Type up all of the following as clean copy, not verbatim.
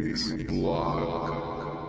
Breeze Block.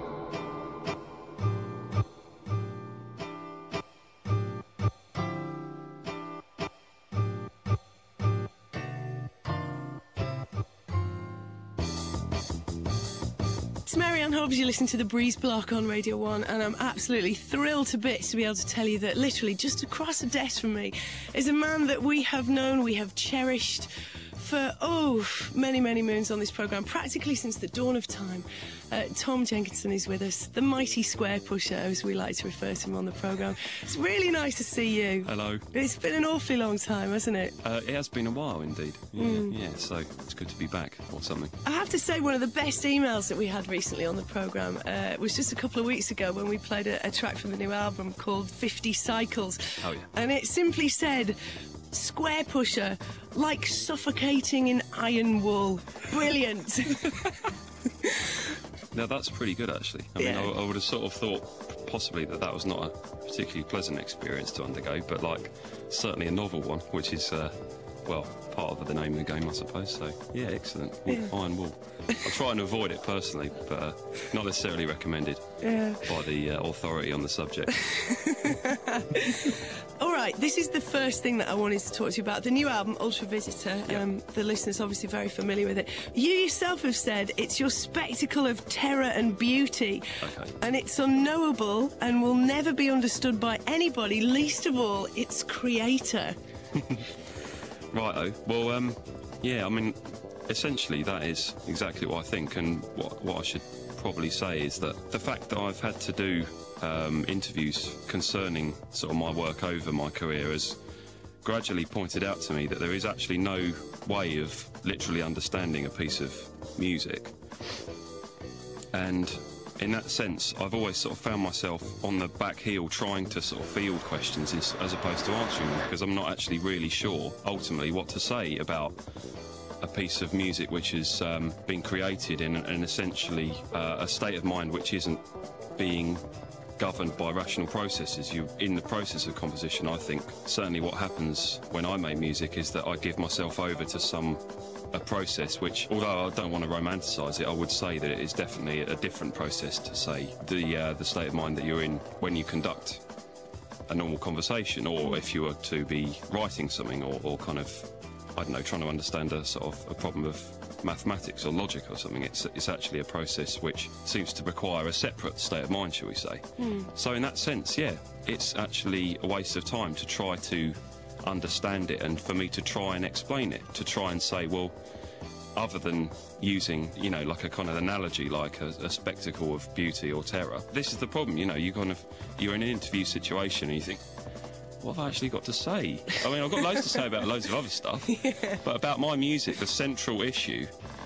It's Marianne Hobbs, you're listening to The Breeze Block on Radio 1, and I'm absolutely thrilled to bits to be able to tell you that literally just across the desk from me is a man that we have known, we have cherished for, many, many moons on this programme, practically since the dawn of time. Tom Jenkinson is with us, the mighty square pusher, as we like to refer to him on the programme. It's really nice to see you. Hello. It's been an awfully long time, hasn't it? It has been a while, indeed. Yeah, so it's good to be back, or something. I have to say, one of the best emails that we had recently on the programme was just a couple of weeks ago when we played a track from the new album called 50 Cycles. Oh, yeah. And it simply said, square pusher, like suffocating in iron wool. Brilliant. Now, that's pretty good, actually. I mean, I would have sort of thought possibly that was not a particularly pleasant experience to undergo, but, like, certainly a novel one, which is, part of the name of the game, I suppose. So, yeah, excellent. Iron wool. I try and avoid it personally, but not necessarily recommended by the authority on the subject. All right, this is the first thing that I wanted to talk to you about. The new album, Ultra Visitor. The listeners obviously very familiar with it. You yourself have said it's your spectacle of terror and beauty. Okay. And it's unknowable and will never be understood by anybody, least of all its creator. Righto. Well, I mean, essentially that is exactly what I think, and what I should probably say is that the fact that I've had to do interviews concerning sort of my work over my career has gradually pointed out to me that there is actually no way of literally understanding a piece of music. And in that sense, I've always sort of found myself on the back heel trying to sort of field questions as opposed to answering them, because I'm not actually really sure ultimately what to say about a piece of music which has been created in an essentially a state of mind which isn't being governed by rational processes. You're in the process of composition. I think certainly what happens when I make music is that I give myself over to a process which, although I don't want to romanticise it, I would say that it is definitely a different process to, say, the state of mind that you're in when you conduct a normal conversation, or if you were to be writing something, or kind of, I don't know, trying to understand a sort of a problem of mathematics or logic or something. It's actually a process which seems to require a separate state of mind, shall we say. So in that sense, yeah, it's actually a waste of time to try to understand it, and for me to try and explain it, to try and say, well, other than using, like a kind of analogy, like a spectacle of beauty or terror. This is the problem, you're in an interview situation and you think, what have I actually got to say? I mean, I've got loads to say about loads of other stuff, but about my music, the central issue,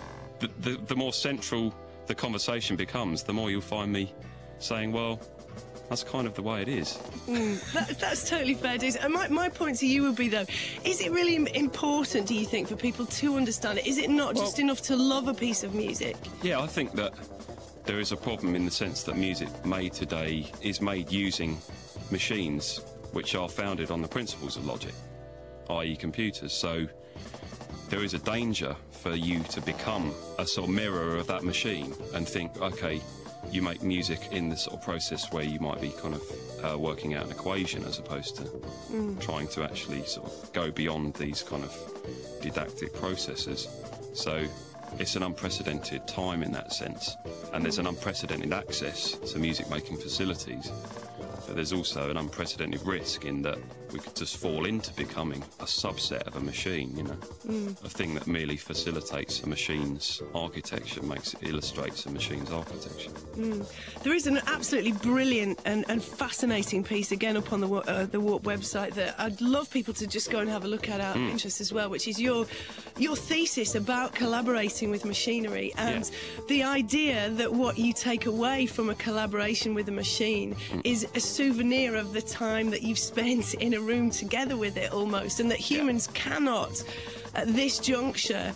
the more central the conversation becomes, the more you'll find me saying, well, that's kind of the way it is. That's totally fair, dude. And my point to you would be, though, is it really important, do you think, for people to understand it? Is it not just enough to love a piece of music? Yeah, I think that there is a problem in the sense that music made today is made using machines which are founded on the principles of logic, i.e. computers. So there is a danger for you to become a sort of mirror of that machine and think, OK, you make music in the sort of process where you might be kind of working out an equation as opposed to trying to actually sort of go beyond these kind of didactic processes. So it's an unprecedented time in that sense, and there's an unprecedented access to music-making facilities. But there's also an unprecedented risk in that we could just fall into becoming a subset of a machine, a thing that merely facilitates a machine's architecture, illustrates a machine's architecture. There is an absolutely brilliant and fascinating piece, again, up on the Warp website that I'd love people to just go and have a look at out of interest as well, which is your thesis about collaborating with machinery and the idea that what you take away from a collaboration with a machine is a souvenir of the time that you've spent in a room together with it, almost, and that humans cannot, at this juncture,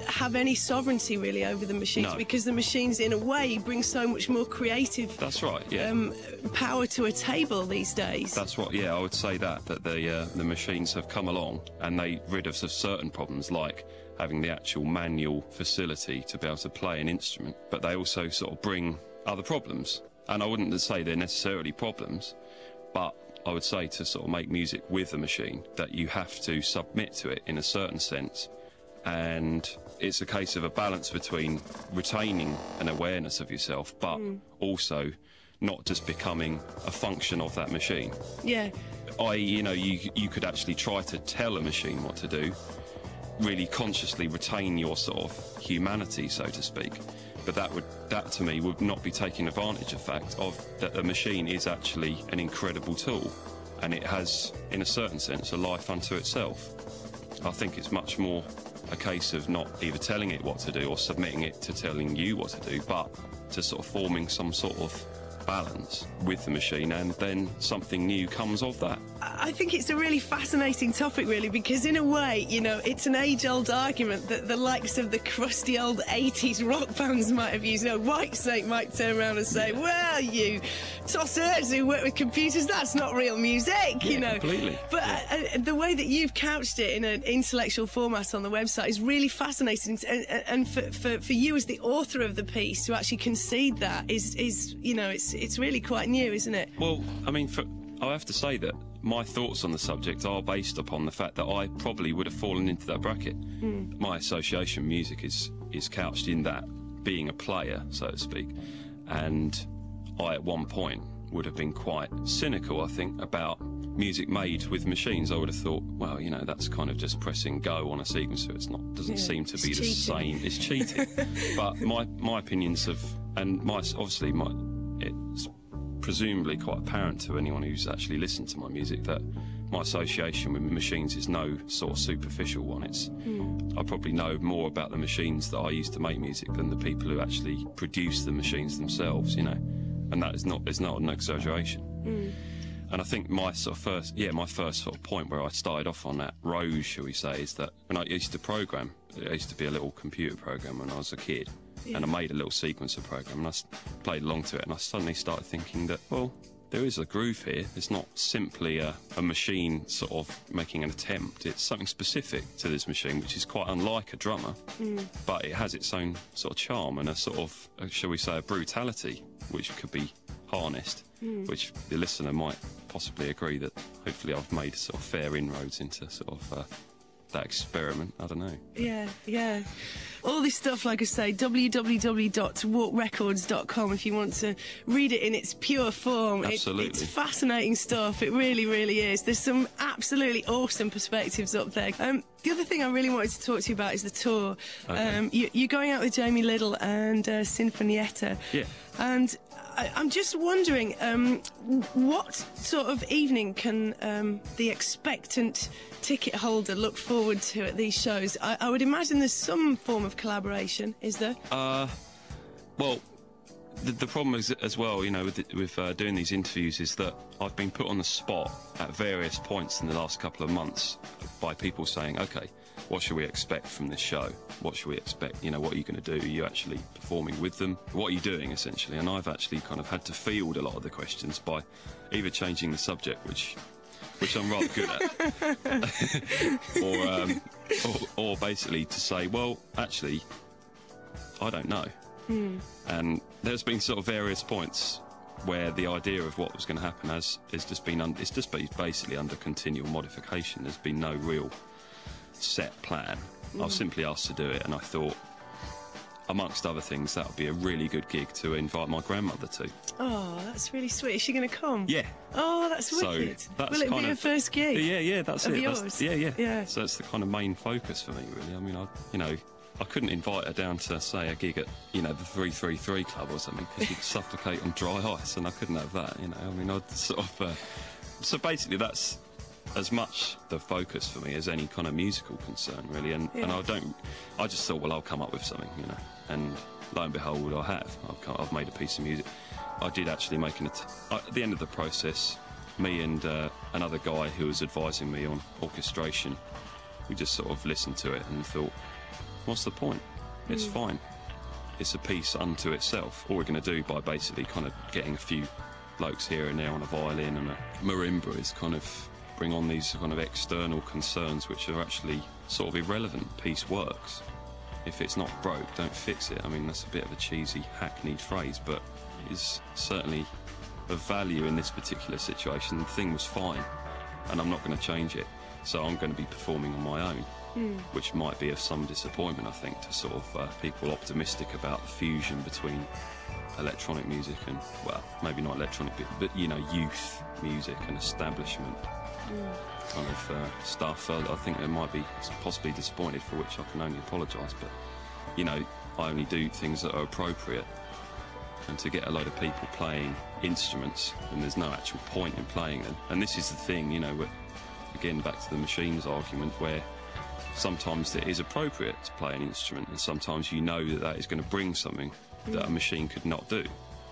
have any sovereignty really over the machines, No. because the machines, in a way, bring so much more creative That's right, yeah. power to a table these days. That's what, yeah, I would say that the machines have come along and they rid us of certain problems, like having the actual manual facility to be able to play an instrument, but they also sort of bring other problems. And I wouldn't say they're necessarily problems, but I would say to sort of make music with a machine that you have to submit to it in a certain sense, and it's a case of a balance between retaining an awareness of yourself but also not just becoming a function of that machine. Yeah. You could actually try to tell a machine what to do, really consciously retain your sort of humanity, so to speak. But that to me would not be taking advantage of fact of that the machine is actually an incredible tool, and it has, in a certain sense, a life unto itself. I think it's much more a case of not either telling it what to do or submitting it to telling you what to do, but to sort of forming some sort of balance with the machine, and then something new comes of that. I think it's a really fascinating topic, really, because in a way, it's an age-old argument that the likes of the crusty old 80s rock bands might have used. Whitesnake might turn around and say, well, you tossers who work with computers, that's not real music, Completely. But the way that you've couched it in an intellectual format on the website is really fascinating. And for you as the author of the piece to actually concede that is it's really quite new, isn't it? Well, I mean, I have to say that my thoughts on the subject are based upon the fact that I probably would have fallen into that bracket. My association with music is couched in that, being a player, so to speak. And I, at one point, would have been quite cynical, I think, about music made with machines. I would have thought, well, that's kind of just pressing go on a sequencer. Doesn't seem to be the same. It's cheating. But my opinions have, and it's presumably quite apparent to anyone who's actually listened to my music that my association with machines is no sort of superficial one. I probably know more about the machines that I used to make music than the people who actually produce the machines themselves, and that is not an exaggeration. And I think my first sort of point where I started off on that road, shall we say, is that when I used to program, I used to be a little computer program when I was a kid. And I made a little sequencer program and I played along to it, and I suddenly started thinking that, well, there is a groove here. It's not simply a machine sort of making an attempt. It's something specific to this machine, which is quite unlike a drummer, but it has its own sort of charm and a sort of, shall we say, a brutality, which could be harnessed, which the listener might possibly agree that hopefully I've made sort of fair inroads into sort of that experiment. I don't know. Yeah. All this stuff, like I say, www.warprecords.com if you want to read it in its pure form. Absolutely. It's fascinating stuff. It really, really is. There's some absolutely awesome perspectives up there. The other thing I really wanted to talk to you about is the tour. Okay. You're going out with Jamie Little and Sinfonietta. Yeah. And I'm just wondering, what sort of evening can the expectant ticket holder look forward to at these shows? I would imagine there's some form of collaboration, is there? Well, the problem is, as well, with doing these interviews, is that I've been put on the spot at various points in the last couple of months by people saying, OK, what should we expect from this show? What should we expect? What are you going to do? Are you actually performing with them? What are you doing, essentially? And I've actually kind of had to field a lot of the questions by either changing the subject, which I'm rather good at, or basically to say, well, actually, I don't know. And there's been sort of various points where the idea of what was going to happen it's just been basically under continual modification. There's been no real set plan. I was simply asked to do it, and I thought, amongst other things, that would be a really good gig to invite my grandmother to. Oh, that's really sweet. Is she going to come? Yeah. Oh, that's wicked. That's Will it be her first gig? Yeah, that's of it. Yours? Yeah. So that's the kind of main focus for me, really. I mean, I couldn't invite her down to, say, a gig at, the 333 Club or something, because she'd suffocate on dry ice, and I couldn't have that, I mean, I'd sort of... So basically, that's as much the focus for me as any kind of musical concern, really, and I just thought, well, I'll come up with something, and lo and behold, I have. I've made a piece of music. I did actually make at the end of the process, me and another guy who was advising me on orchestration, we just sort of listened to it and thought, what's the point? It's fine. It's a piece unto itself. All we're going to do by basically kind of getting a few blokes here and there on a violin and a marimba is kind of bring on these kind of external concerns which are actually sort of irrelevant. Piece works. If it's not broke, don't fix it. I mean, that's a bit of a cheesy, hackneyed phrase, but it is certainly of value in this particular situation. The thing was fine, and I'm not going to change it. So I'm going to be performing on my own, which might be of some disappointment, I think, to sort of people optimistic about the fusion between electronic music and, well, maybe not electronic, but you know, youth music and establishment kind of stuff. I think they might be possibly disappointed, for which I can only apologise. But, you know, I only do things that are appropriate. And to get a load of people playing instruments, and there's no actual point in playing them. And this is the thing, you know, again, back to the machines argument, where sometimes it is appropriate to play an instrument, and sometimes you know that that is going to bring something that a machine could not do.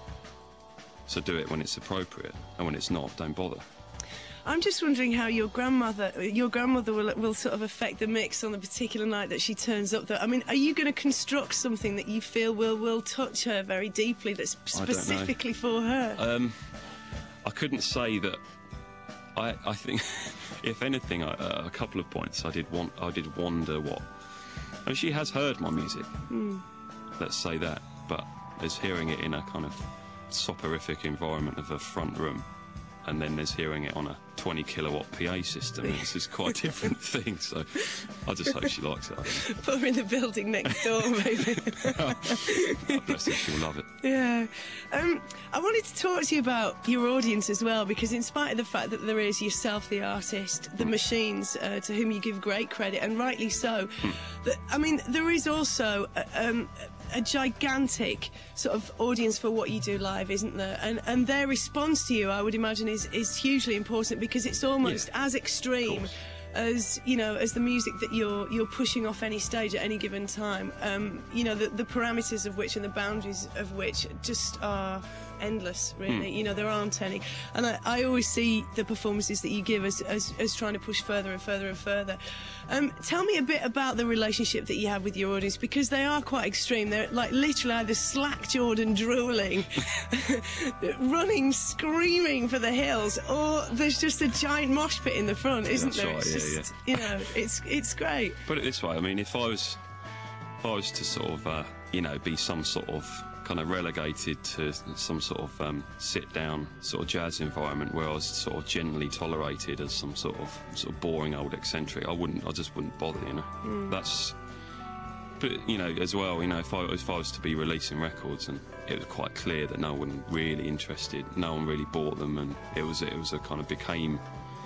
So do it when it's appropriate, and when it's not, don't bother. I'm just wondering how your grandmother will sort of affect the mix on the particular night that she turns up. I mean, are you going to construct something that you feel will touch her very deeply, that's specifically for her? I couldn't say that. I think, if anything, a couple of points I did wonder what. I mean, she has heard my music. Let's say that, but there's hearing it in a kind of soporific environment of a front room, and then there's hearing it on a 20 kilowatt PA system. It's just quite a different thing, so I just hope she likes it. I think. Put her in the building next door, maybe. God bless her, she'll love it. Yeah. I wanted to talk to you about your audience as well, because in spite of the fact that there is yourself, the artist, the machines, to whom you give great credit, and rightly so, I mean, there is also a gigantic sort of audience for what you do live, isn't there? And their response to you, I would imagine, is hugely important, because it's almost as extreme as, you know, as the music that you're pushing off any stage at any given time. You know, the parameters of which and the boundaries of which just are endless, really. You know, there aren't any. And I always see the performances that you give as trying to push further and further and further. Tell me a bit about the relationship that you have with your audience, because they are quite extreme. They're like literally either slack-jawed and drooling, running, screaming for the hills, or there's just a giant mosh pit in the front, isn't there? Right, it's just, you know, it's great. Put it this way, I mean, if I was to sort of, you know, be some sort of kind of relegated to some sort of sit-down sort of jazz environment where I was sort of generally tolerated as some sort of boring old eccentric, I just wouldn't bother, you know. That's, but you know, as well, you know, if I was to be releasing records and it was quite clear that no one really interested, no one really bought them, and it was a kind of became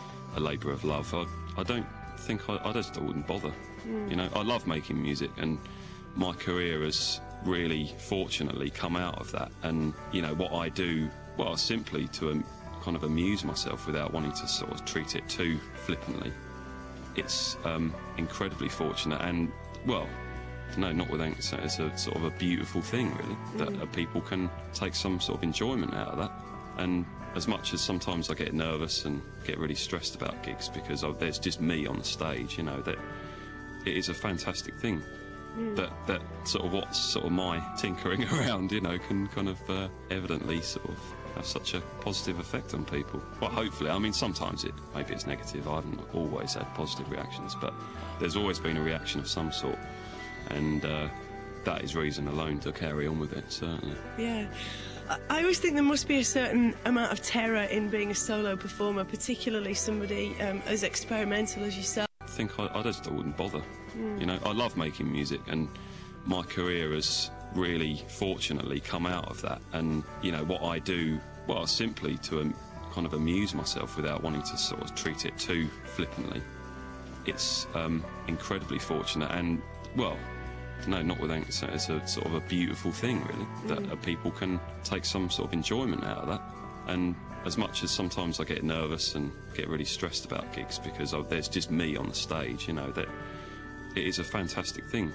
a labour of love, I don't think I wouldn't bother. You know, I love making music, and my career has really fortunately come out of that. And you know, what I do, well, simply to kind of amuse myself without wanting to sort of treat it too flippantly. It's incredibly fortunate, and well, no, not without, it's a sort of a beautiful thing, really, that people can take some sort of enjoyment out of that. And as much as sometimes I get nervous and get really stressed about gigs because there's just me on the stage, you know, that it is a fantastic thing. That sort of what's sort of my tinkering around, you know, can kind of evidently sort of have such a positive effect on people. Well, hopefully. I mean, sometimes maybe it's negative. I haven't always had positive reactions, but there's always been a reaction of some sort, and that is reason alone to carry on with it, certainly. Yeah. I always think there must be a certain amount of terror in being a solo performer, particularly somebody as experimental as yourself. I wouldn't bother. You know, I love making music, and my career has really fortunately come out of that. And you know, what I do, well, simply to kind of amuse myself without wanting to sort of treat it too flippantly. It's incredibly fortunate, and well, no, not without, it's a sort of a beautiful thing, really, that people can take some sort of enjoyment out of that. And as much as sometimes I get nervous and get really stressed about gigs because there's just me on the stage, you know, that it is a fantastic thing.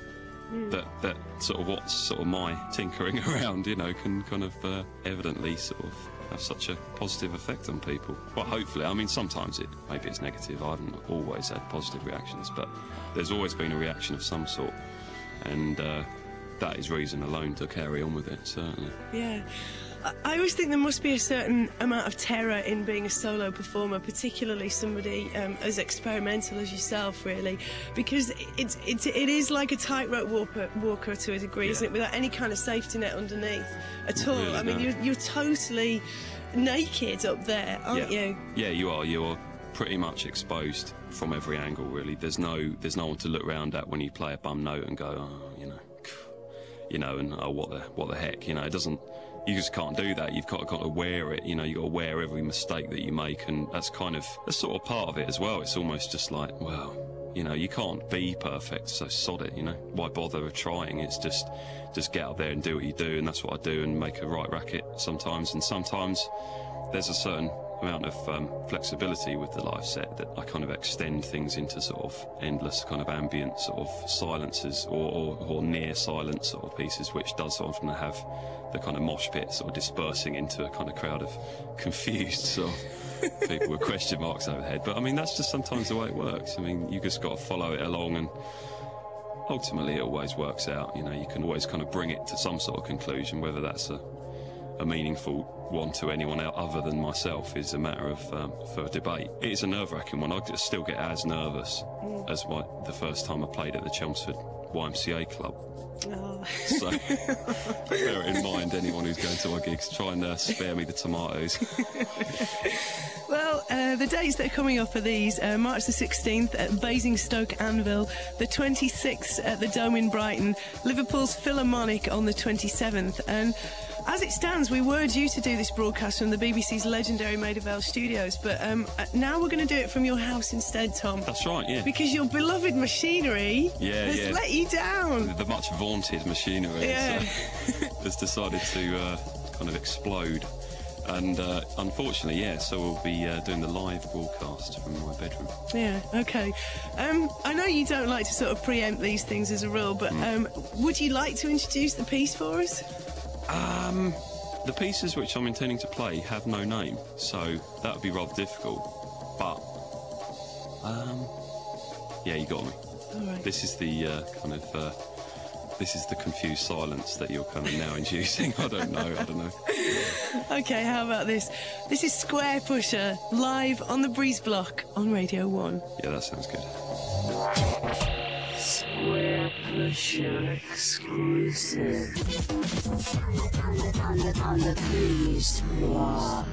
That sort of what's sort of my tinkering around, you know, can kind of evidently sort of have such a positive effect on people. Well, hopefully. I mean, sometimes maybe it's negative. I haven't always had positive reactions, but there's always been a reaction of some sort, and that is reason alone to carry on with it, certainly. Yeah. I always think there must be a certain amount of terror in being a solo performer, particularly somebody as experimental as yourself, really, because it is like a tightrope walker to a degree, isn't it? Without any kind of safety net underneath at all. Really, I mean, you're totally naked up there, aren't you? Yeah, you are. You're pretty much exposed from every angle, really. There's no one to look round at when you play a bum note and go, oh, and oh, what the heck, it doesn't. You just can't do that. You've got to wear it. You've got to wear every mistake that you make, and that's sort of part of it as well. It's almost just like, well, you can't be perfect, so sod it. Why bother trying? It's just get out there and do what you do, and that's what I do, and make a right racket sometimes. And sometimes there's a certain amount of flexibility with the live set that I kind of extend things into sort of endless kind of ambient sort of silences or near silent sort of pieces, which does often have the kind of mosh pit sort of dispersing into a kind of crowd of confused sort of people with question marks overhead. But I mean, that's just sometimes the way it works. I mean, you just got to follow it along, and ultimately it always works out. You can always kind of bring it to some sort of conclusion. Whether that's a meaningful one to anyone else other than myself is a matter of for debate. It's a nerve-wracking one. I still get as nervous as the first time I played at the Chelmsford YMCA Club. Oh. So bear it in mind, anyone who's going to my gigs. Try and spare me the tomatoes. Well, the dates that are coming up are these: March the 16th at Basingstoke Anvil, the 26th at the Dome in Brighton, Liverpool's Philharmonic on the 27th, and as it stands, we were due to do this broadcast from the BBC's legendary Maida Vale studios, but now we're going to do it from your house instead, Tom. That's right, yeah. Because your beloved machinery has let you down. The much vaunted machinery has decided to kind of explode. And unfortunately, so we'll be doing the live broadcast from my bedroom. Yeah, OK. I know you don't like to sort of preempt these things as a rule, but would you like to introduce the piece for us? The pieces which I'm intending to play have no name, so that would be rather difficult. But, you got me. All right. This is the this is the confused silence that you're kind of now inducing. I don't know. OK, how about this? This is Square Pusher, live on the Breeze Block on Radio 1. Yeah, that sounds good. Square Pusher exclusive on the Breeze Block.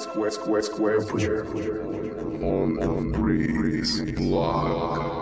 Pusher on the Breeze Block.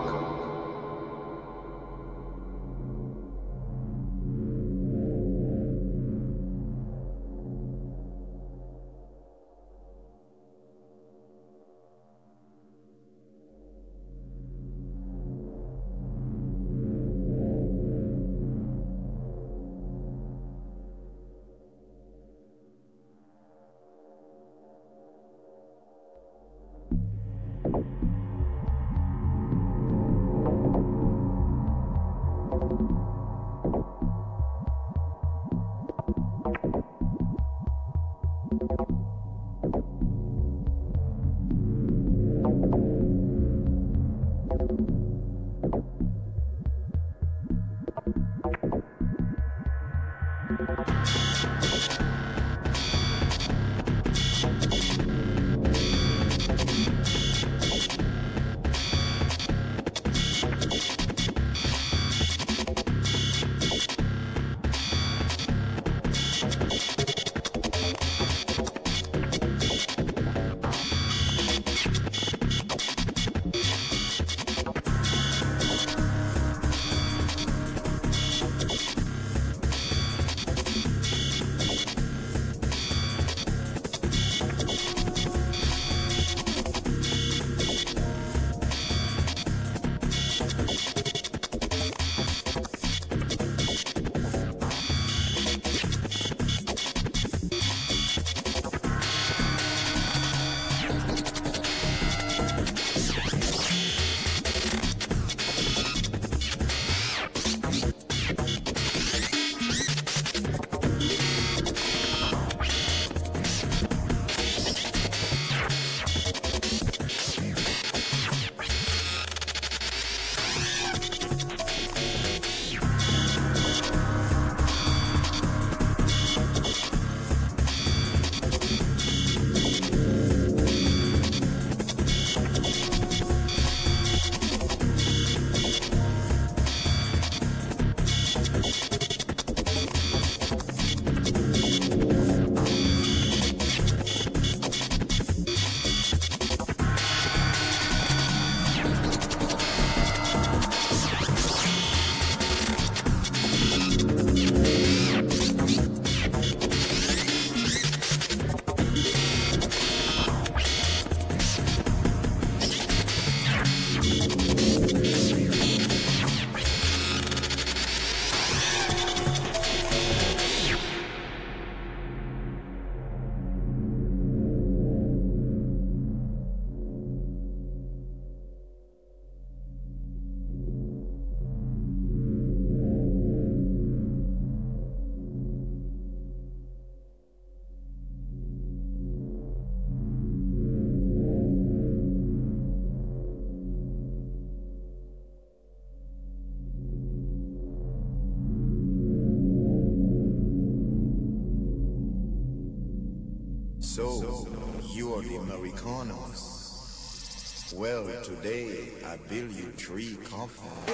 So, you are the Americanos. Well, today I build you 3 coffins.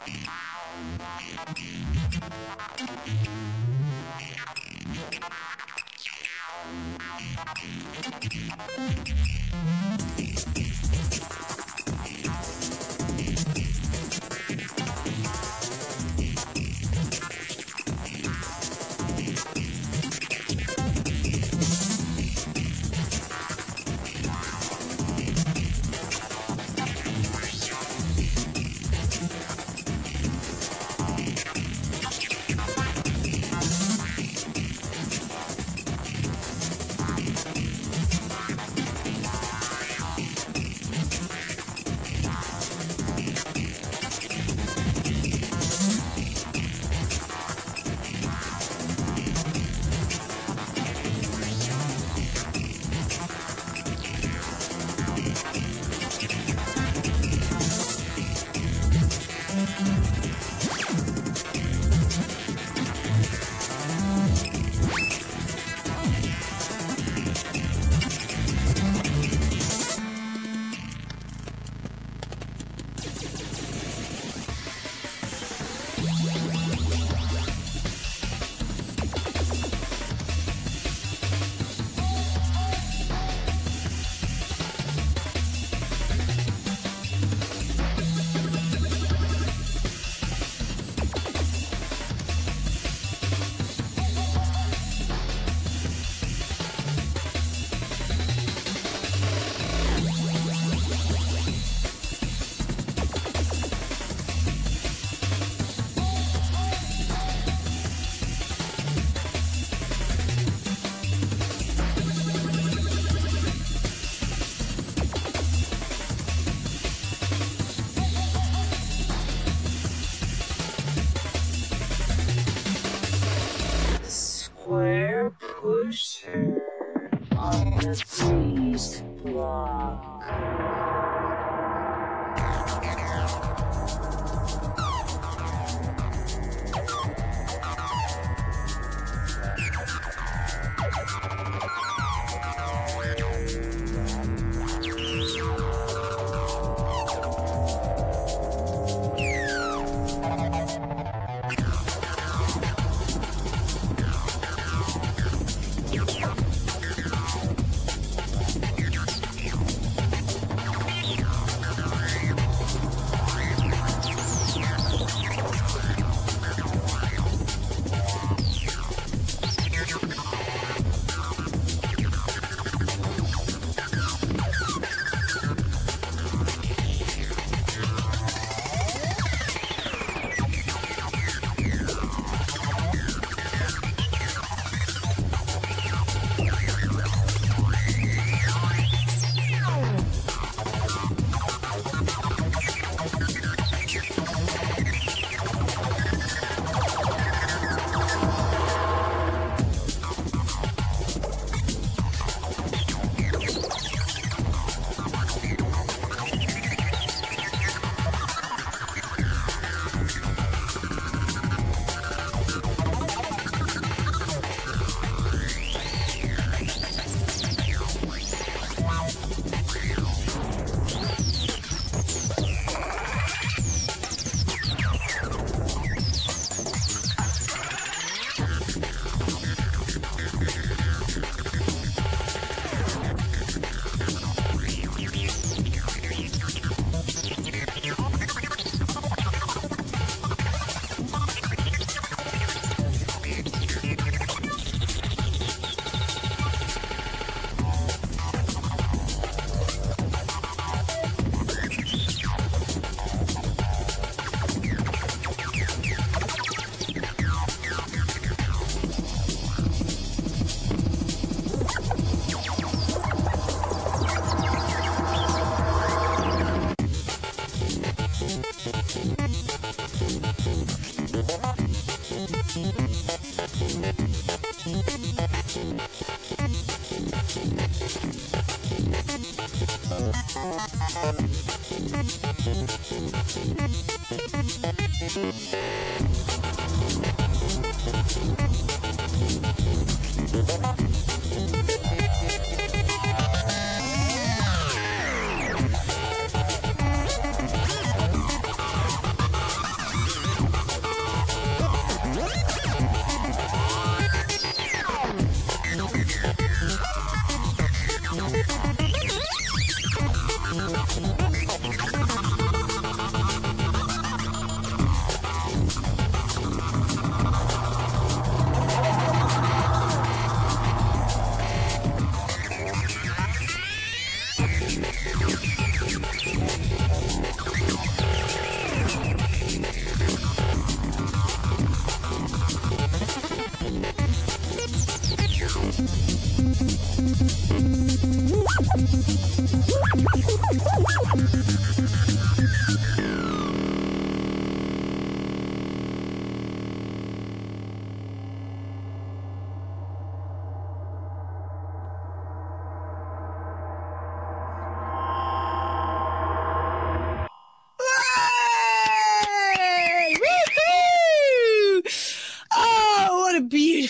Square pusher on the breeze block.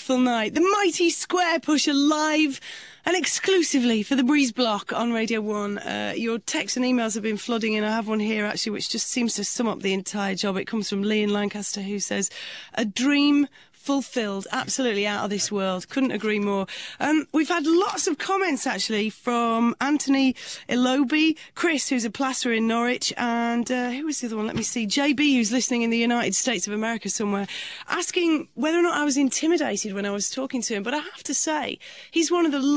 delightful night. The Mighty Square Pusher live and exclusively for the Breeze Block on Radio 1. Your texts and emails have been flooding in. I have one here, actually, which just seems to sum up the entire job. It comes from Lee in Lancaster, who says, a dream fulfilled, absolutely out of this world. Couldn't agree more. We've had lots of comments, actually, from Anthony Ilobi, Chris, who's a plasterer in Norwich, and who was the other one? Let me see. JB, who's listening in the United States of America somewhere, asking whether or not I was intimidated when I was talking to him. But I have to say, he's one of the